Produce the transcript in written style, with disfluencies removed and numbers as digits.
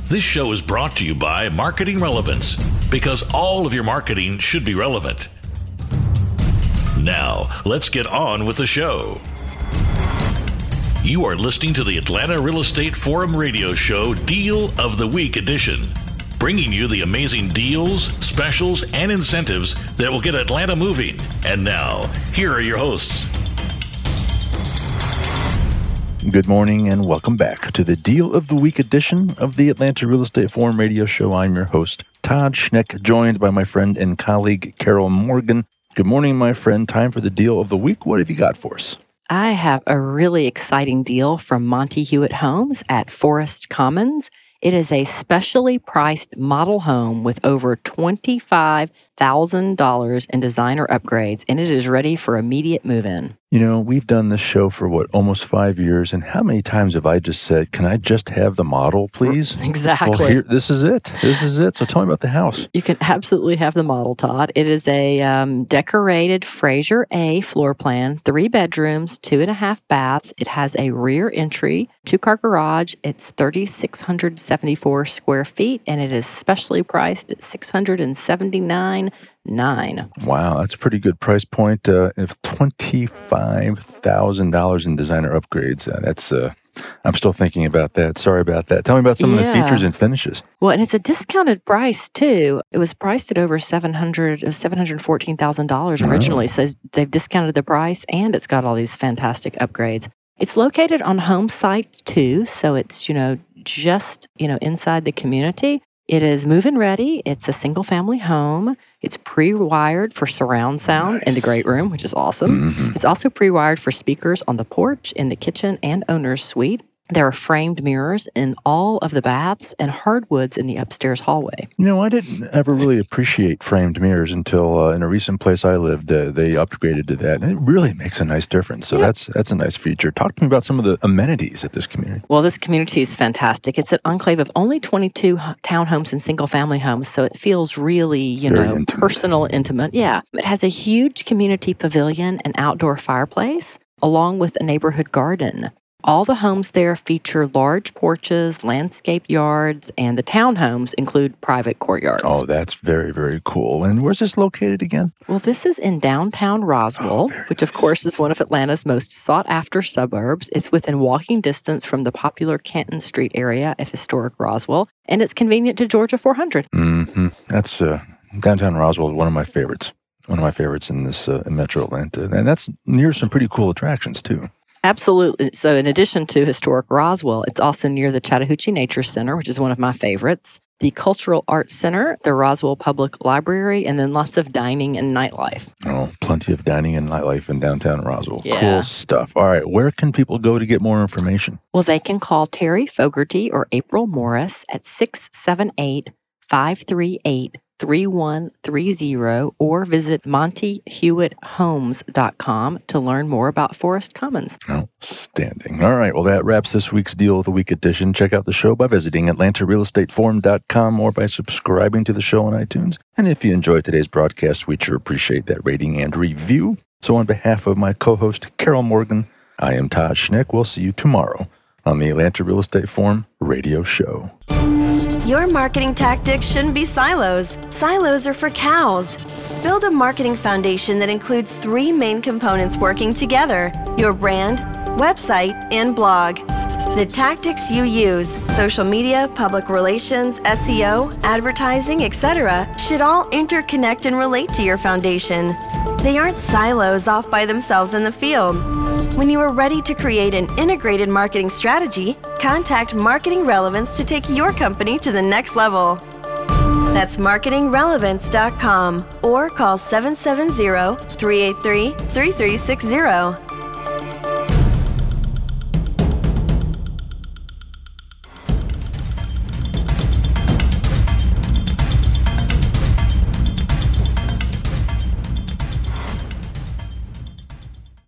This show is brought to you by Marketing Relevance, because all of your marketing should be relevant. Now, let's get on with the show. You are listening to the Atlanta Real Estate Forum radio show Deal of the Week edition, bringing you the amazing deals, specials, and incentives that will get Atlanta moving. And now, here are your hosts. Good morning and welcome back to the Deal of the Week edition of the Atlanta Real Estate Forum radio show. I'm your host, Todd Schneck, joined by my friend and colleague, Carol Morgan. Good morning, my friend. Time for the Deal of the Week. What have you got for us? I have a really exciting deal from Monty Hewitt Homes at Forest Commons. It is a specially priced model home with over $25,000 in designer upgrades, and it is ready for immediate move-in. You know, we've done this show for, almost 5 years, and how many times have I just said, can I just have the model, please? Exactly. Well, this is it. So tell me about the house. You can absolutely have the model, Todd. It is a decorated Fraser A floor plan, 3 bedrooms, 2.5 baths. It has a rear entry, 2-car garage. It's 3,674 square feet, and it is specially priced at $679,900. Wow, that's a pretty good price point. If $25,000 in designer upgrades, I'm still thinking about that. Sorry about that. Tell me about some of the features and finishes. Well, and it's a discounted price too. It was priced at over $714,000 originally. So they've discounted the price, and it's got all these fantastic upgrades. It's located on home site 2, so it's just inside the community. It is move-in ready. It's a single-family home. It's pre-wired for surround sound in the great room, which is awesome. Mm-hmm. It's also pre-wired for speakers on the porch, in the kitchen, and owner's suite. There are framed mirrors in all of the baths and hardwoods in the upstairs hallway. I didn't ever really appreciate framed mirrors until in a recent place I lived, they upgraded to that. And it really makes a nice difference. So that's a nice feature. Talk to me about some of the amenities at this community. Well, this community is fantastic. It's an enclave of only 22 townhomes and single-family homes, so it feels really, personal, intimate. Yeah. It has a huge community pavilion and outdoor fireplace, along with a neighborhood garden. All the homes there feature large porches, landscaped yards, and the townhomes include private courtyards. Oh, that's very, very cool. And where's this located again? Well, this is in downtown Roswell, which of course is one of Atlanta's most sought-after suburbs. It's within walking distance from the popular Canton Street area of historic Roswell, and it's convenient to Georgia 400. Mm-hmm. That's downtown Roswell is one of my favorites. One of my favorites in this in Metro Atlanta. And that's near some pretty cool attractions, too. Absolutely. So in addition to historic Roswell, it's also near the Chattahoochee Nature Center, which is one of my favorites, the Cultural Arts Center, the Roswell Public Library, and then lots of dining and nightlife. Oh, plenty of dining and nightlife in downtown Roswell. Yeah. Cool stuff. All right, where can people go to get more information? Well, they can call Terry Fogarty or April Morris at 678-538-3130 or visit montyhewitthomes.com to learn more about Forest Commons. Outstanding. All right. Well, that wraps this week's Deal of the Week edition. Check out the show by visiting atlantarealestateforum.com or by subscribing to the show on iTunes. And if you enjoyed today's broadcast, we'd sure appreciate that rating and review. So on behalf of my co-host, Carol Morgan, I am Todd Schneck. We'll see you tomorrow on the Atlanta Real Estate Forum radio show. Your marketing tactics shouldn't be silos. Silos are for cows. Build a marketing foundation that includes 3 main components working together: your brand, website, and blog. The tactics you use, social media, public relations, SEO, advertising, etc., should all interconnect and relate to your foundation. They aren't silos off by themselves in the field. When you are ready to create an integrated marketing strategy, contact Marketing Relevance to take your company to the next level. That's marketingrelevance.com or call 770-383-3360.